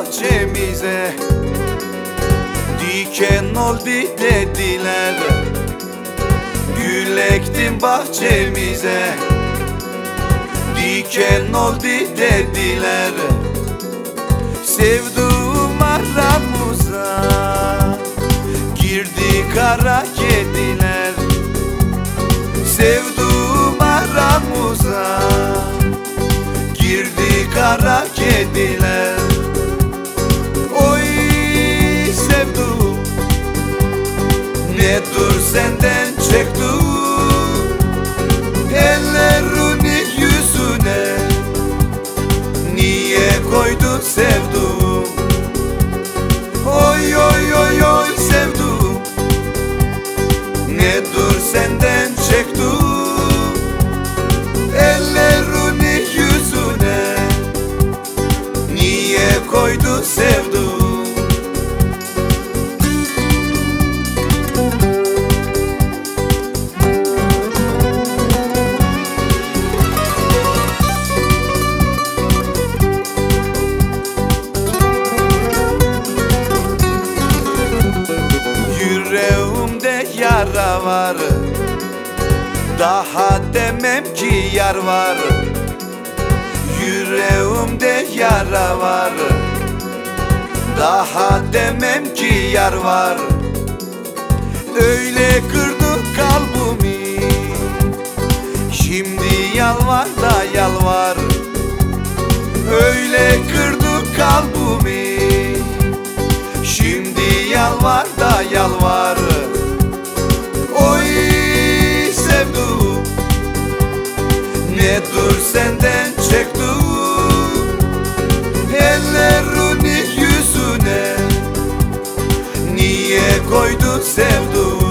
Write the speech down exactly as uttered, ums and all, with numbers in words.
bahçemize, diken oldu dediler. Gül ektim bahçemize, diken oldu dediler. Sevduğum aramıza girdi kara kediler. Sevduğum aramıza girdi kara kediler. Oy sevduğum, ne dur senden çektim ellerini yüzüne, niye koydu sevduğum? Oy oy oy oy sevduğum, ne dur senden çektim ellerini yüzüne, niye koydu sevduğum? Yüreğimde yara var, daha demem ki yar var. Yüreğimde yara var, daha demem ki yar var. Öyle kırdı kalbimi, şimdi yalvar da yalvar. Öyle kırdı kalbimi, şimdi yalvar da yalvar. Oy sevduğum, ne dur senden çektim ellerini yüzüne, niye koydu sevduğum?